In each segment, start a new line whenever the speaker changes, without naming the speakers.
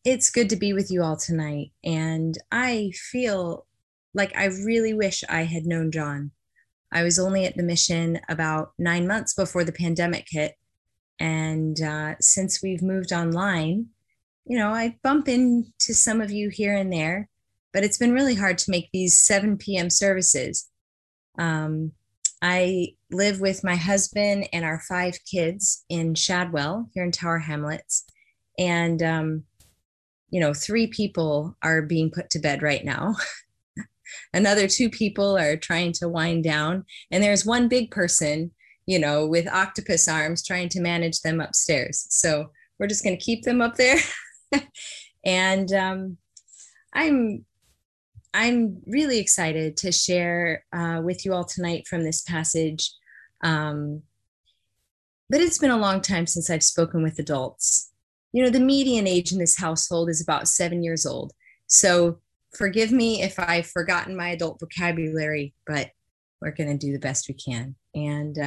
It's good to be with you all tonight. And I feel like I really wish I had known John. I was only at the mission about 9 months before the pandemic hit. And since we've moved online, I bump into some of you here and there, but it's been really hard to make these 7 p.m. services. Um, I live with my husband and our 5 kids in Shadwell here in Tower Hamlets. And 3 people are being put to bed right now. Another 2 people are trying to wind down. And there's one big person, with octopus arms trying to manage them upstairs. So we're just going to keep them up there. and I'm I'm really excited to share with you all tonight from this passage. Um, but it's been a long time since I've spoken with adults. The median age in this household is about 7 years old. So forgive me if I've forgotten my adult vocabulary, but we're going to do the best we can. And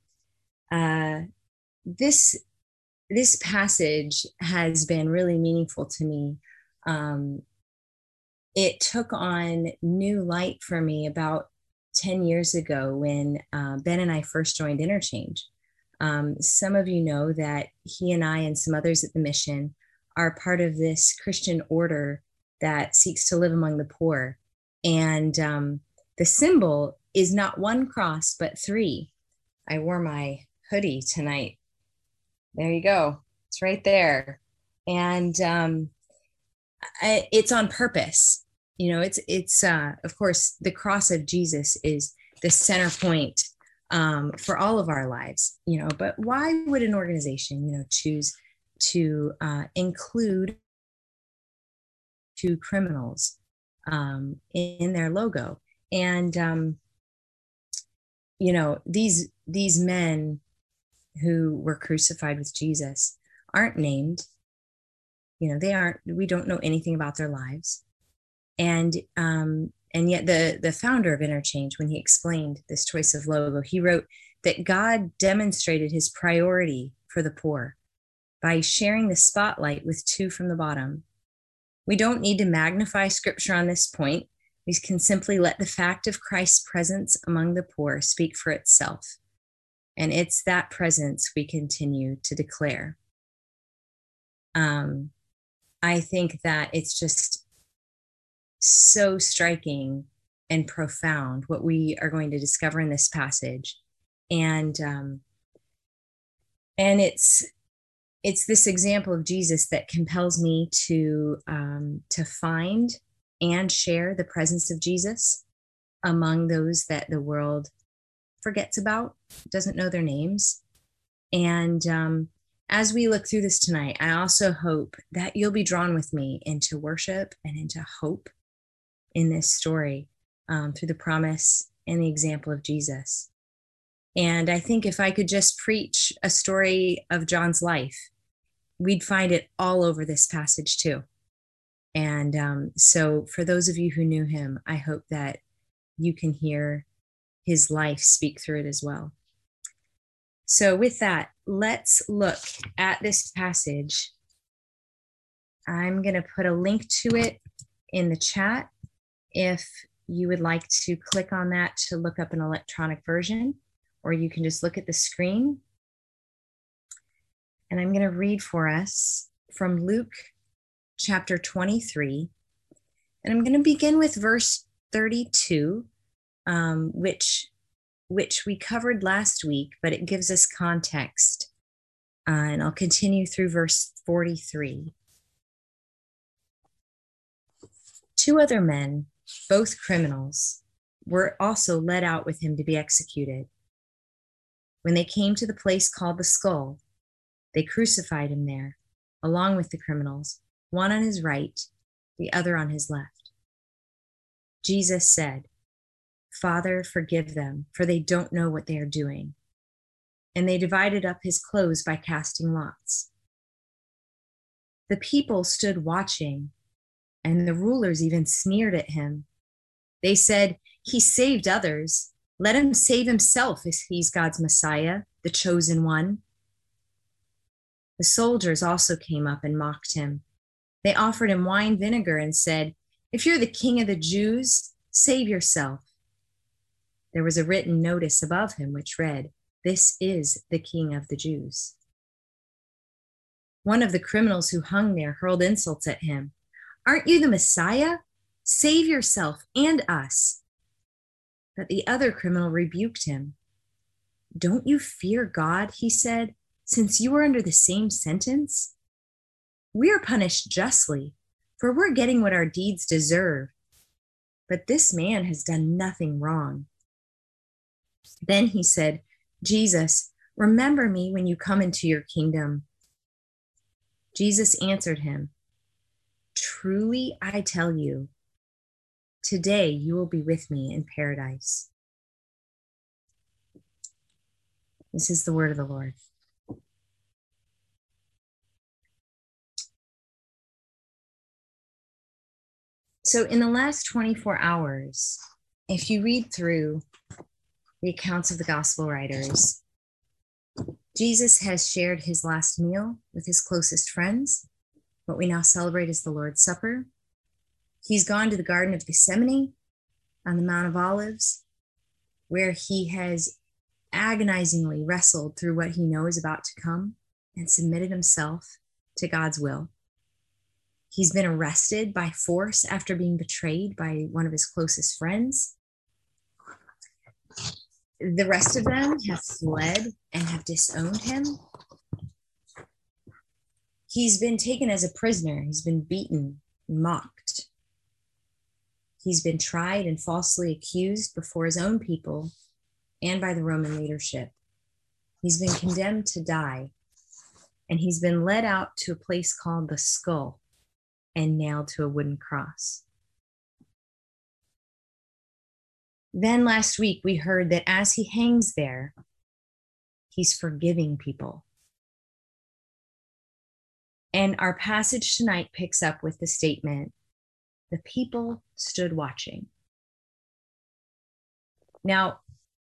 this this passage has been really meaningful to me. Um, it took on new light for me about 10 years ago when Ben and I first joined Interchange. Some of you know that he and I and some others at the mission are part of this Christian order that seeks to live among the poor. And the symbol is not one cross, but 3. I wore my hoodie tonight. There you go. It's right there. And it's on purpose. It's of course, the cross of Jesus is the center point for all of our lives, but why would an organization, choose to include 2 criminals in their logo? And, these men who were crucified with Jesus aren't named, we don't know anything about their lives. And yet the founder of Interchange, when he explained this choice of logo, he wrote that God demonstrated his priority for the poor by sharing the spotlight with 2 from the bottom. We don't need to magnify scripture on this point. We can simply let the fact of Christ's presence among the poor speak for itself. And it's that presence we continue to declare. I think that it's just so striking and profound what we are going to discover in this passage. And it's this example of Jesus that compels me to find and share the presence of Jesus among those that the world forgets about, doesn't know their names. And as we look through this tonight, I also hope that you'll be drawn with me into worship and into hope in this story through the promise and the example of Jesus. And I think if I could just preach a story of John's life, we'd find it all over this passage too. And so for those of you who knew him, I hope that you can hear his life speak through it as well. So with that, let's look at this passage. I'm going to put a link to it in the chat if you would like to click on that to look up an electronic version, or you can just look at the screen. And I'm going to read for us from Luke chapter 23. And I'm going to begin with verse 32, which we covered last week, but it gives us context. And I'll continue through verse 43. 2 other men, both criminals, were also led out with him to be executed. When they came to the place called the Skull, they crucified him there, along with the criminals, one on his right, the other on his left. Jesus said, "Father, forgive them, for they don't know what they are doing." And they divided up his clothes by casting lots. The people stood watching, and the rulers even sneered at him. They said, "He saved others. Let him save himself if he's God's Messiah, the chosen one." The soldiers also came up and mocked him. They offered him wine vinegar and said, "If you're the king of the Jews, save yourself." There was a written notice above him which read, "This is the King of the Jews." One of the criminals who hung there hurled insults at him. "Aren't you the Messiah? Save yourself and us." But the other criminal rebuked him. "Don't you fear God," he said, "since you are under the same sentence? We are punished justly, for we're getting what our deeds deserve. But this man has done nothing wrong." Then he said, "Jesus, remember me when you come into your kingdom." Jesus answered him, "Truly I tell you, today you will be with me in paradise." This is the word of the Lord. So in the last 24 hours, if you read through the accounts of the gospel writers, Jesus has shared his last meal with his closest friends, what we now celebrate as the Lord's Supper. He's gone to the Garden of Gethsemane on the Mount of Olives, where he has agonizingly wrestled through what he knows about to come and submitted himself to God's will. He's been arrested by force after being betrayed by one of his closest friends. The rest of them have fled and have disowned him. He's been taken as a prisoner. He's been beaten, mocked. He's been tried and falsely accused before his own people and by the Roman leadership. He's been condemned to die, and he's been led out to a place called the Skull and nailed to a wooden cross. Then last week, we heard that as he hangs there, he's forgiving people. And our passage tonight picks up with the statement, "The people stood watching." Now,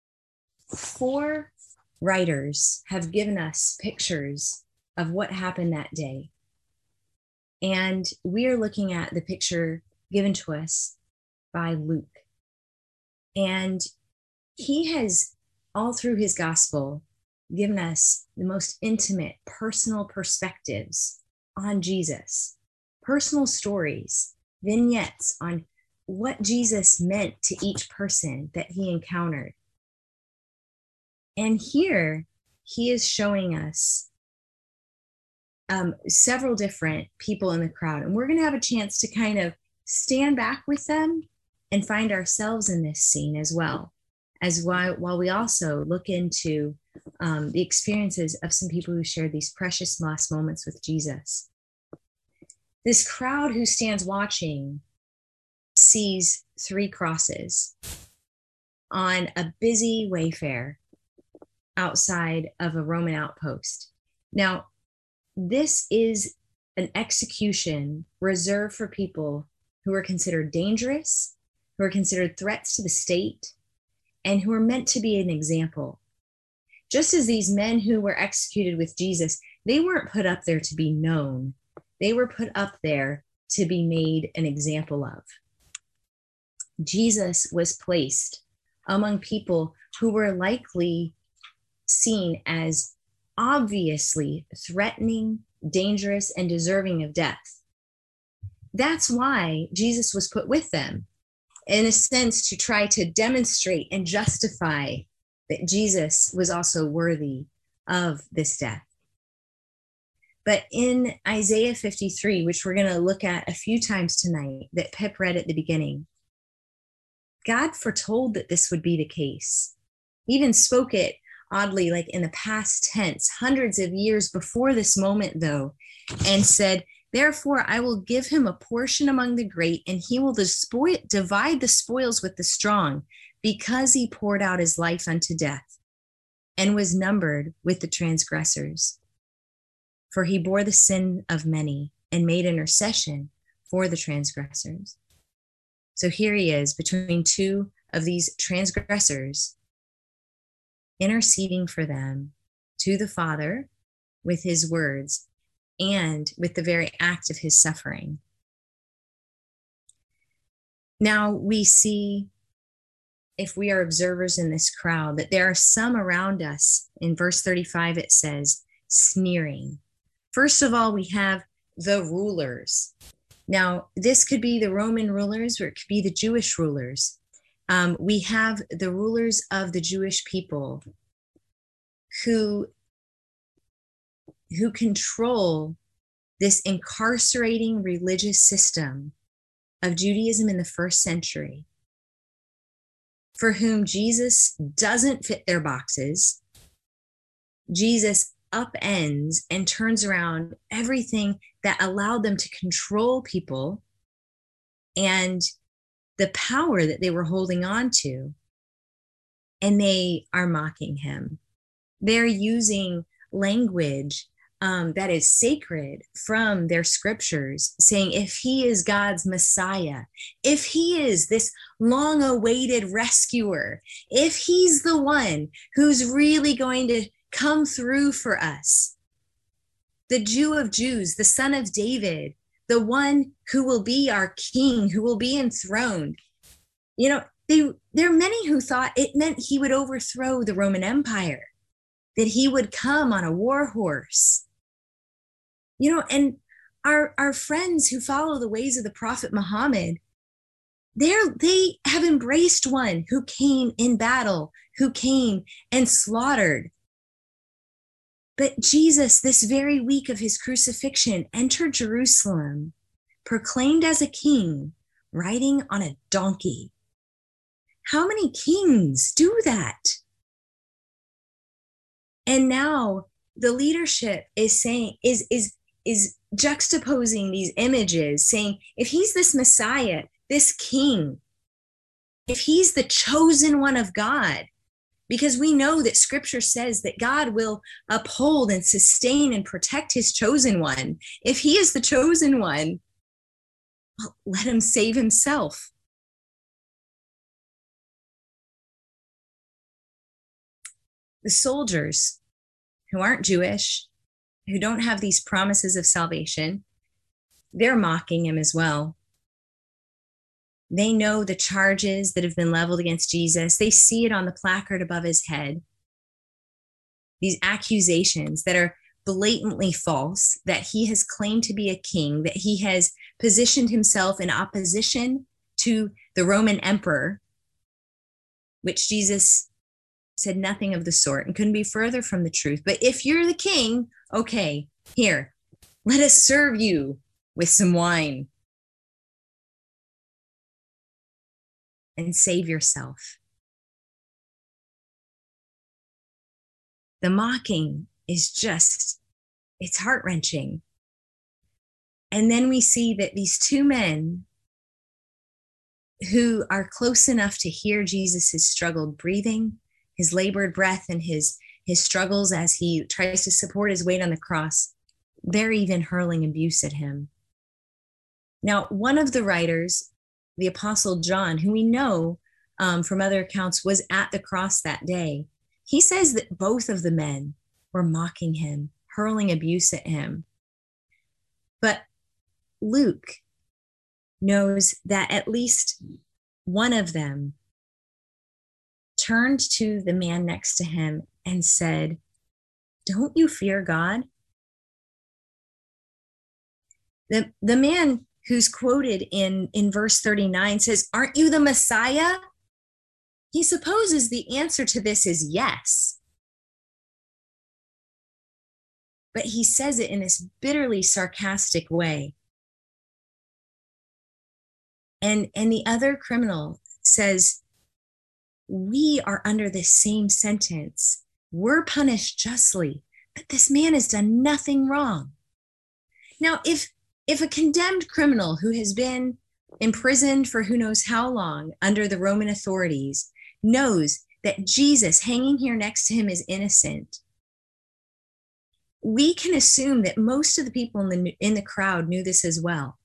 4 writers have given us pictures of what happened that day. And we are looking at the picture given to us by Luke. And he has, all through his gospel, given us the most intimate, personal perspectives on Jesus, personal stories, vignettes on what Jesus meant to each person that he encountered. And here he is showing us several different people in the crowd. And we're going to have a chance to kind of stand back with them and find ourselves in this scene as well, while we also look into the experiences of some people who shared these precious last moments with Jesus. This crowd who stands watching sees 3 crosses on a busy wayfare outside of a Roman outpost. Now, this is an execution reserved for people who are considered dangerous, who are considered threats to the state, and who are meant to be an example. Just as these men who were executed with Jesus, they weren't put up there to be known. They were put up there to be made an example of. Jesus was placed among people who were likely seen as obviously threatening, dangerous, and deserving of death. That's why Jesus was put with them, in a sense, to try to demonstrate and justify that Jesus was also worthy of this death. But in Isaiah 53, which we're going to look at a few times tonight, that Pip read at the beginning, God foretold that this would be the case. He even spoke it oddly, like in the past tense, hundreds of years before this moment, though, and said, "Therefore, I will give him a portion among the great, and he will divide the spoils with the strong, because he poured out his life unto death, and was numbered with the transgressors. For he bore the sin of many, and made intercession for the transgressors." So here he is between 2 of these transgressors, interceding for them to the Father with his words. and with the very act of his suffering. Now we see, if we are observers in this crowd, that there are some around us. In verse 35, it says, sneering. First of all, we have the rulers. Now, this could be the Roman rulers, or it could be the Jewish rulers. We have the rulers of the Jewish people who control this incarcerating religious system of Judaism in the first century, for whom Jesus doesn't fit their boxes. Jesus upends and turns around everything that allowed them to control people and the power that they were holding on to, and they are mocking him. They're using language that is sacred from their scriptures, saying if he is God's Messiah, if he is this long-awaited rescuer, if he's the one who's really going to come through for us, the Jew of Jews, the Son of David, the one who will be our king, who will be enthroned. You know, there are many who thought it meant he would overthrow the Roman Empire, that he would come on a war horse. You know, and our friends who follow the ways of the Prophet Muhammad, they have embraced one who came in battle, who came and slaughtered. But Jesus, this very week of his crucifixion, entered Jerusalem, proclaimed as a king, riding on a donkey. How many kings do that? And now the leadership is saying, is juxtaposing these images, saying, if he's this Messiah, this king, if he's the chosen one of God, because we know that scripture says that God will uphold and sustain and protect his chosen one. If he is the chosen one, well, let him save himself. The soldiers who aren't Jewish, who don't have these promises of salvation, they're mocking him as well. They know the charges that have been leveled against Jesus. They see it on the placard above his head. These accusations that are blatantly false, that he has claimed to be a king, that he has positioned himself in opposition to the Roman emperor, which Jesus said nothing of the sort and couldn't be further from the truth. But if you're the king, okay, here, let us serve you with some wine and save yourself. The mocking is just, it's heart-wrenching. And then we see that these two men who are close enough to hear Jesus' struggled breathing, his labored breath, and his struggles as he tries to support his weight on the cross, they're even hurling abuse at him. Now, one of the writers, the Apostle John, who we know from other accounts was at the cross that day, he says that both of the men were mocking him, hurling abuse at him. But Luke knows that at least one of them turned to the man next to him and said, "Don't you fear God?" The man who's quoted in verse 39 says, "Aren't you the Messiah?" He supposes the answer to this is yes. But he says it in this bitterly sarcastic way. And the other criminal says, "We are under this same sentence. We're punished justly, but this man has done nothing wrong." Now, if a condemned criminal who has been imprisoned for who knows how long under the Roman authorities knows that Jesus hanging here next to him is innocent, we can assume that most of the people in the crowd knew this as well.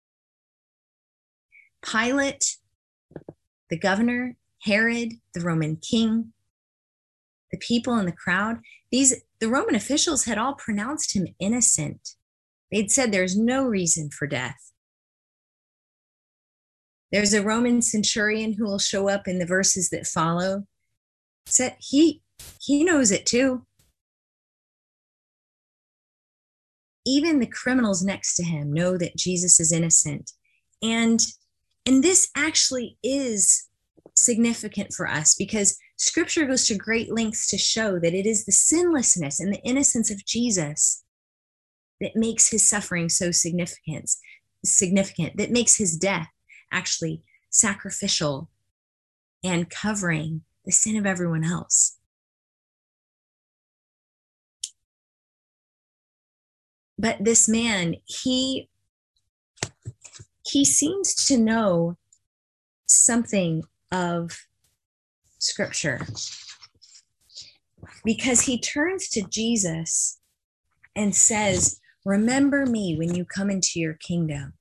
Pilate, the governor, Herod, the Roman king, the people in the crowd, the Roman officials had all pronounced him innocent. They'd said there's no reason for death. There's a Roman centurion who will show up in the verses that follow. Said he knows it too. Even the criminals next to him know that Jesus is innocent. And this actually is significant for us because scripture goes to great lengths to show that it is the sinlessness and the innocence of Jesus that makes his suffering so significant, that makes his death actually sacrificial and covering the sin of everyone else. But this man, he seems to know something of scripture because he turns to Jesus and says, "Remember me when you come into your kingdom."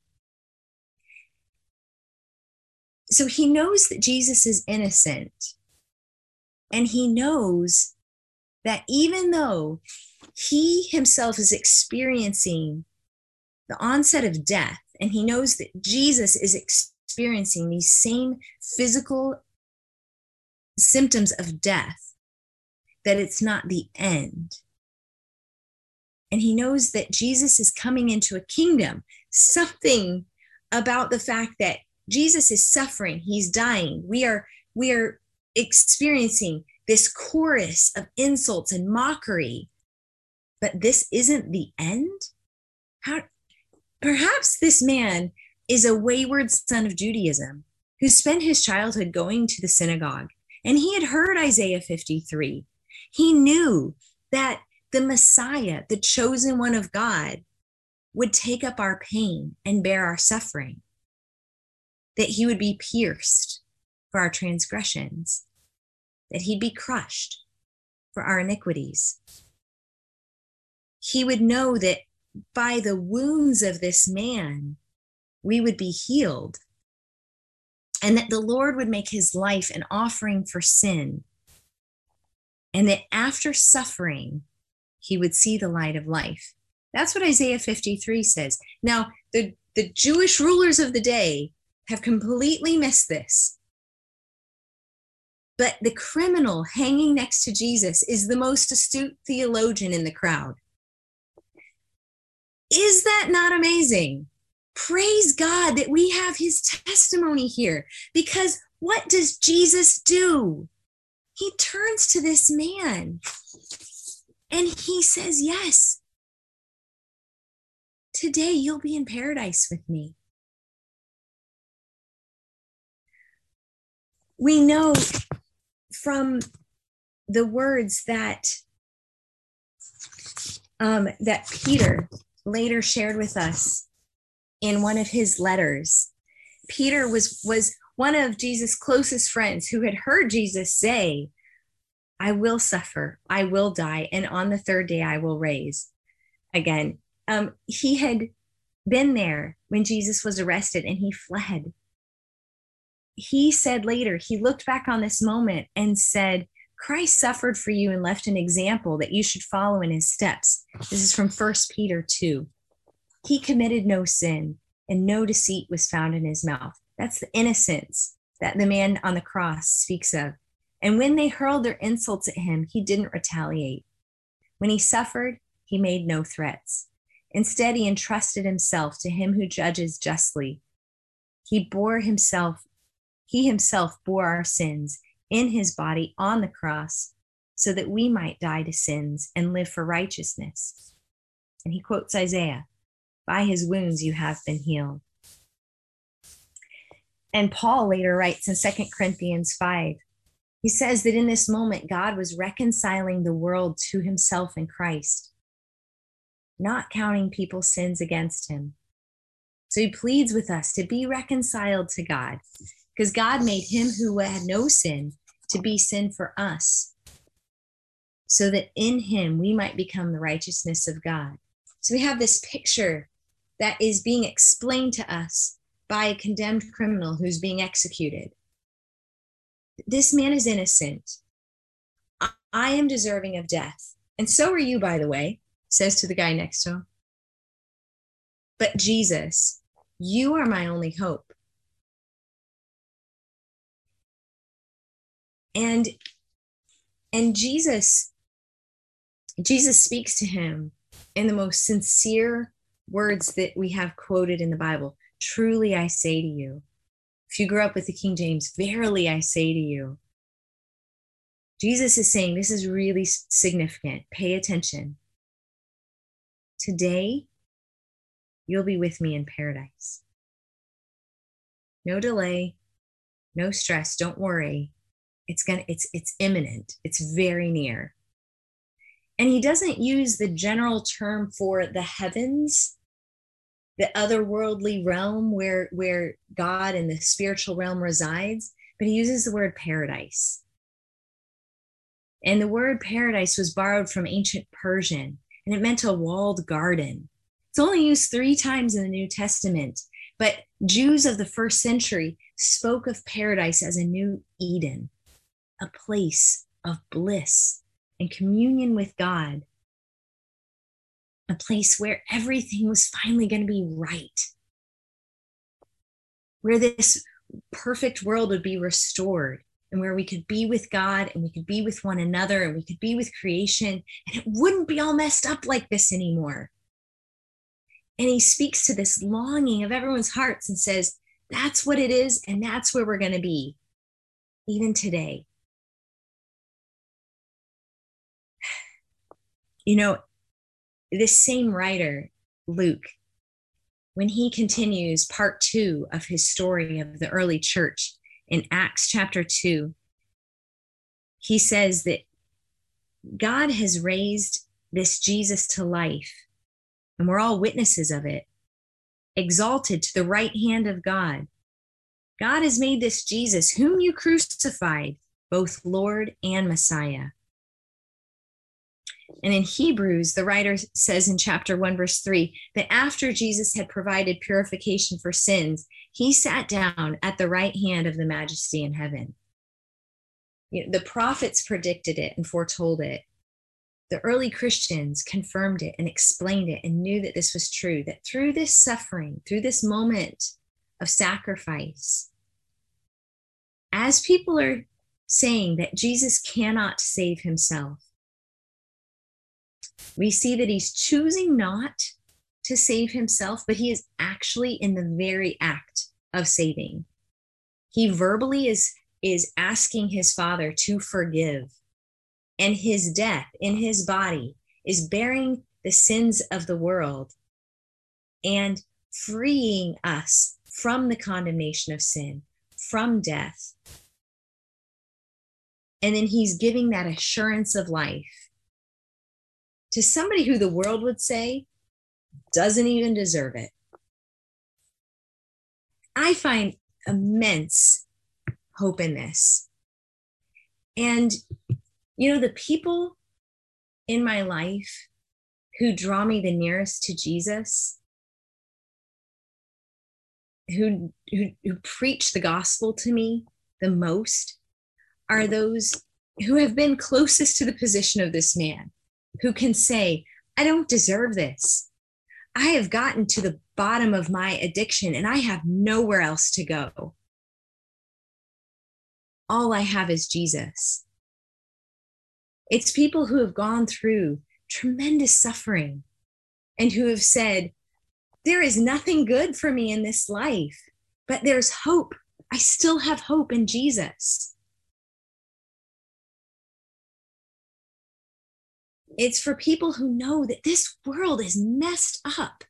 So he knows that Jesus is innocent, and he knows that even though he himself is experiencing the onset of death, and he knows that Jesus is experiencing these same physical symptoms of death, that it's not the end. And he knows that Jesus is coming into a kingdom. Something about the fact that Jesus is suffering, he's dying. We are experiencing this chorus of insults and mockery. But this isn't the end? Perhaps this man is a wayward son of Judaism who spent his childhood going to the synagogue, and he had heard Isaiah 53. He knew that the Messiah, the chosen one of God, would take up our pain and bear our suffering, that he would be pierced for our transgressions, that he'd be crushed for our iniquities. He would know that by the wounds of this man, we would be healed, and that the Lord would make his life an offering for sin, and that after suffering, he would see the light of life. That's what Isaiah 53 says. Now, the Jewish rulers of the day have completely missed this. But the criminal hanging next to Jesus is the most astute theologian in the crowd. Is that not amazing? Praise God that we have his testimony here, because what does Jesus do? He turns to this man and he says, "Yes, today you'll be in paradise with me." We know from the words that Peter later shared with us in one of his letters. Peter was one of Jesus' closest friends who had heard Jesus say, "I will suffer, I will die, and on the third day I will raise again." He had been there when Jesus was arrested and he fled. He said later, he looked back on this moment and said, "Christ suffered for you and left an example that you should follow in his steps." This is from 1 Peter 2. He committed no sin and no deceit was found in his mouth. That's the innocence that the man on the cross speaks of. And when they hurled their insults at him, he didn't retaliate. When he suffered, he made no threats. Instead, he entrusted himself to him who judges justly. He himself bore our sins in his body on the cross so that we might die to sins and live for righteousness. And he quotes Isaiah, "By his wounds you have been healed." And Paul later writes in 2 Corinthians 5, he says that in this moment, God was reconciling the world to himself in Christ, not counting people's sins against him. So he pleads with us to be reconciled to God, because God made him who had no sin to be sin for us, so that in him we might become the righteousness of God. So we have this picture that is being explained to us by a condemned criminal who's being executed. This man is innocent. I am deserving of death. And so are you, by the way, says to the guy next to him. but Jesus, you are my only hope. And Jesus speaks to him in the most sincere words that we have quoted in the Bible. Truly I say to you. If you grew up with the King James, verily I say to you. Jesus is saying, this is really significant. Pay attention. Today, you'll be with me in paradise. No delay, no stress. Don't worry. It's imminent. It's very near. And he doesn't use the general term for the heavens, the otherworldly realm where God and the spiritual realm resides, but he uses the word paradise. And the word paradise was borrowed from ancient Persian, and it meant a walled garden. It's only used 3 times in the New Testament, but Jews of the first century spoke of paradise as a new Eden, a place of bliss and communion with God, a place where everything was finally going to be right, where this perfect world would be restored, and where we could be with God and we could be with one another and we could be with creation, and it wouldn't be all messed up like this anymore. And he speaks to this longing of everyone's hearts and says, that's what it is, and that's where we're going to be, even today. You know, this same writer, Luke, when he continues part 2 of his story of the early church in Acts chapter 2, he says that God has raised this Jesus to life, and we're all witnesses of it, exalted to the right hand of God. God has made this Jesus, whom you crucified, both Lord and Messiah. And in Hebrews, the writer says in chapter 1, verse 3, that after Jesus had provided purification for sins, he sat down at the right hand of the Majesty in heaven. You know, the prophets predicted it and foretold it. The early Christians confirmed it and explained it and knew that this was true, that through this suffering, through this moment of sacrifice, as people are saying that Jesus cannot save himself, we see that he's choosing not to save himself, but he is actually in the very act of saving. He verbally is asking his Father to forgive, and his death in his body is bearing the sins of the world and freeing us from the condemnation of sin, from death. And then he's giving that assurance of life to somebody who the world would say doesn't even deserve it. I find immense hope in this. And, you know, the people in my life who draw me the nearest to Jesus, who preach the gospel to me the most, are those who have been closest to the position of this man, who can say, I don't deserve this. I have gotten to the bottom of my addiction and I have nowhere else to go. All I have is Jesus. It's people who have gone through tremendous suffering and who have said, there is nothing good for me in this life, but there's hope. I still have hope in Jesus. It's for people who know that this world is messed up.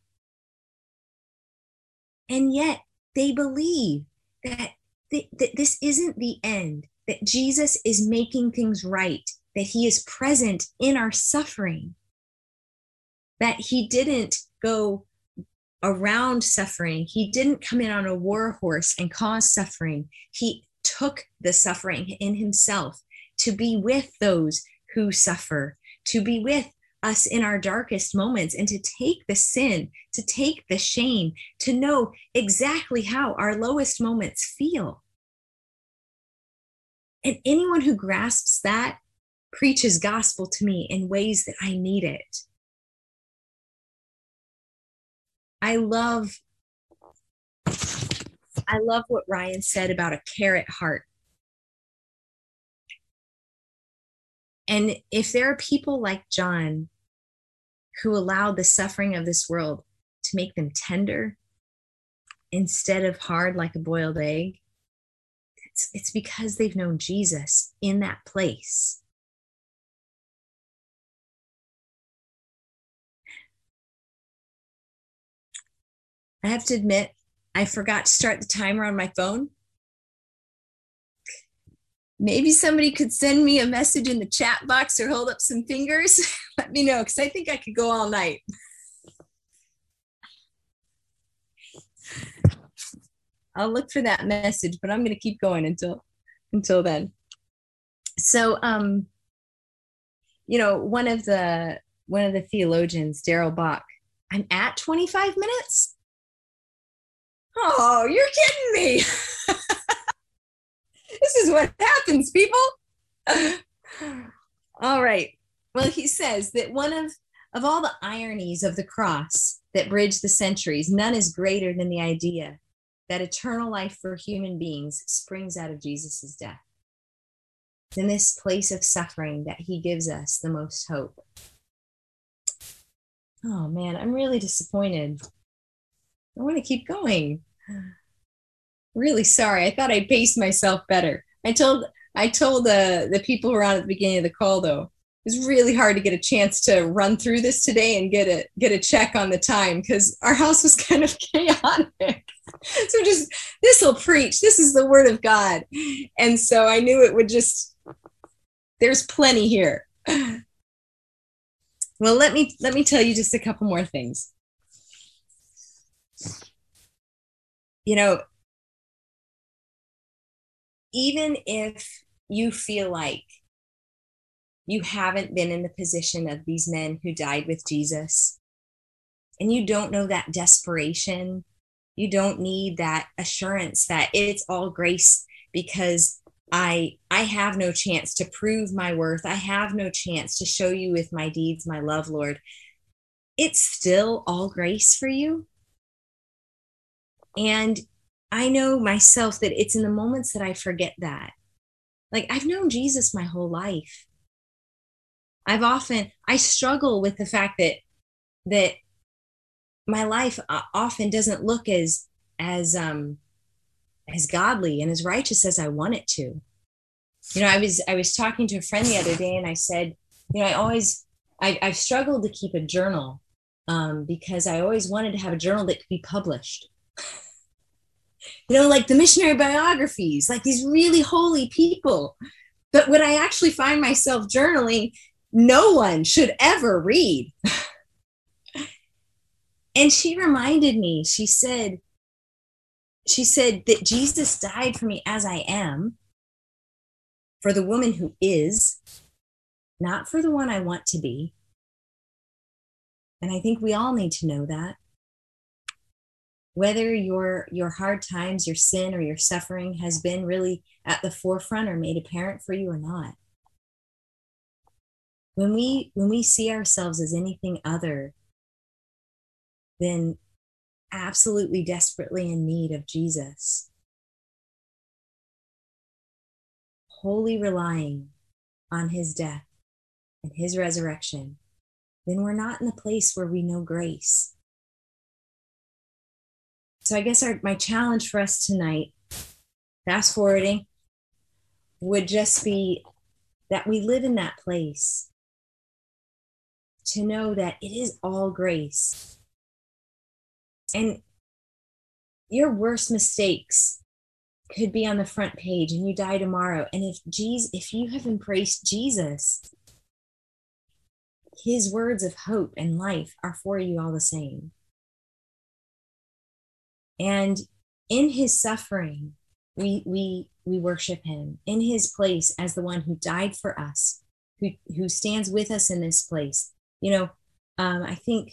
And yet they believe that this isn't the end, that Jesus is making things right, that he is present in our suffering, that he didn't go around suffering. He didn't come in on a war horse and cause suffering. He took the suffering in himself to be with those who suffer, to be with us in our darkest moments, and to take the sin, to take the shame, to know exactly how our lowest moments feel. And anyone who grasps that preaches gospel to me in ways that I need it. I love what Ryan said about a carrot heart. And if there are people like John who allowed the suffering of this world to make them tender instead of hard like a boiled egg, it's because they've known Jesus in that place. I have to admit, I forgot to start the timer on my phone. Maybe somebody could send me a message in the chat box or hold up some fingers. Let me know, because I think I could go all night. I'll look for that message, but I'm going to keep going until then. So, one of the theologians, Darrell Bock, I'm at 25 minutes. Oh, you're kidding me. This is what happens, people. All right. Well, he says that one of all the ironies of the cross that bridge the centuries, none is greater than the idea that eternal life for human beings springs out of Jesus's death. It's in this place of suffering that he gives us the most hope. Oh man, I'm really disappointed. I want to keep going. Really sorry. I thought I paced myself better. I told the people who were on at the beginning of the call, though, it was really hard to get a chance to run through this today and get a check on the time because our house was kind of chaotic. So just, this will preach. This is the word of God. And so I knew it would just, there's plenty here. Well, let me tell you just a couple more things. Even if you feel like you haven't been in the position of these men who died with Jesus, and you don't know that desperation, you don't need that assurance that it's all grace because I have no chance to prove my worth. I have no chance to show you with my deeds, my love, Lord. It's still all grace for you. And I know myself that it's in the moments that I forget that. Like, I've known Jesus my whole life. I struggle with the fact that my life often doesn't look as godly and as righteous as I want it to. I was talking to a friend the other day and I said, I've struggled to keep a journal because I always wanted to have a journal that could be published. Like the missionary biographies, like these really holy people. But when I actually find myself journaling, no one should ever read. And she reminded me, she said that Jesus died for me as I am, for the woman who is, not for the one I want to be. And I think we all need to know that. Whether your hard times, your sin, or your suffering has been really at the forefront or made apparent for you or not. When we see ourselves as anything other than absolutely desperately in need of Jesus, wholly relying on his death and his resurrection, then we're not in the place where we know grace. So I guess my challenge for us tonight, fast forwarding, would just be that we live in that place to know that it is all grace. And your worst mistakes could be on the front page and you die tomorrow. And if you have embraced Jesus, his words of hope and life are for you all the same. And in his suffering, we worship him in his place as the one who died for us, who stands with us in this place. I think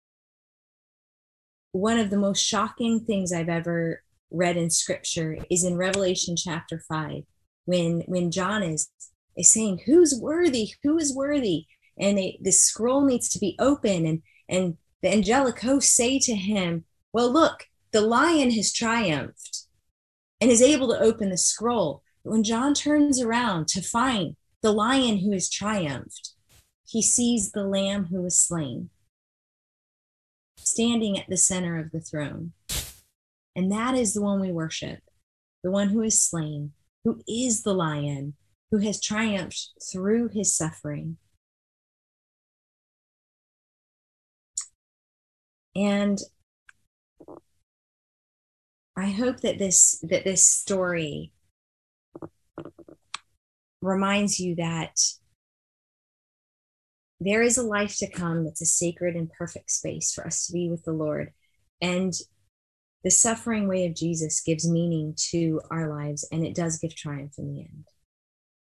one of the most shocking things I've ever read in scripture is in Revelation chapter 5, when John is saying, who is worthy? And the scroll needs to be open and the angelic hosts say to him, well, look, the lion has triumphed and is able to open the scroll. But when John turns around to find the lion who has triumphed, he sees the lamb who was slain standing at the center of the throne. And that is the one we worship, the one who is slain, who is the lion, who has triumphed through his suffering. And I hope that this story reminds you that there is a life to come that's a sacred and perfect space for us to be with the Lord. And the suffering way of Jesus gives meaning to our lives, and it does give triumph in the end.